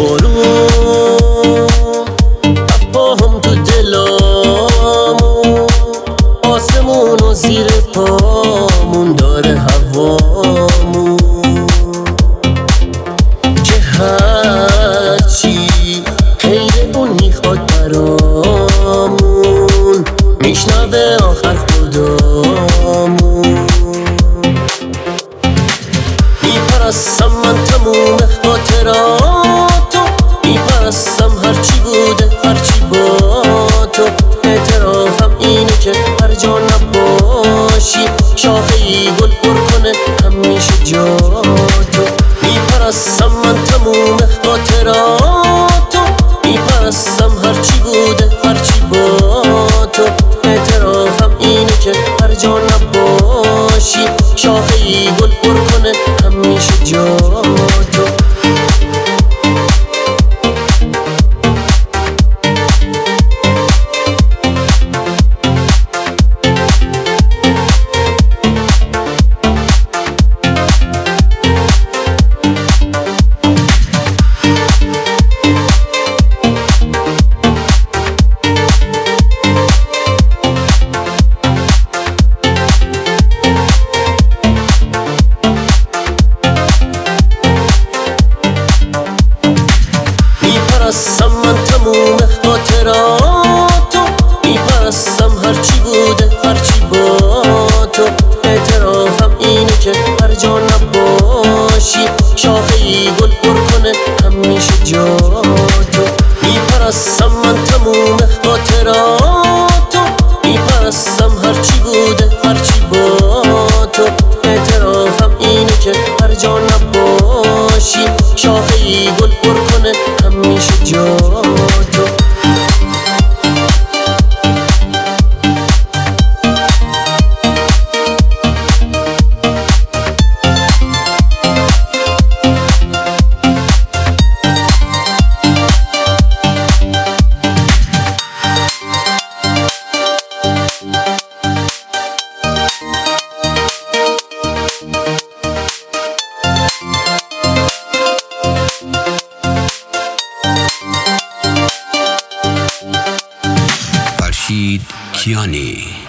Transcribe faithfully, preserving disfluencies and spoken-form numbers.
بارون تفاهم تو دلامون، آسمون و زیر پامون داره هوامون، که هرچی خیر اون میخواد برامون میشنوه آخر خدامون. میپرستم من تموم خاطراتو، میپرستم هرچی بوده هرچی با تو. اعترافم اینه که هر جا نباشی شاخه‌ای گل پر کنه همیشه جا تو. میپرستم من تموم خاطراتو، میپرستم هرچی بوده هرچی با تو. اعترافم اینه که هر جا نباشی شاخه‌ای گل پر کنه همیشه جا تو. میپرستم من تموم خاطراتو، میپرستم هرچی بوده هرچی با تو. اعترافم اینه که هر جا نباشی شاخه‌ای گل پر کنه همیشه جا تو. میپرستم من تموم خاطراتو، میپرستم هرچی بوده هرچی با تو. اعترافم اینه که هر جا نباشی شاخه‌ای گل پر کنه همیشه جا تو. فرشید کیانی.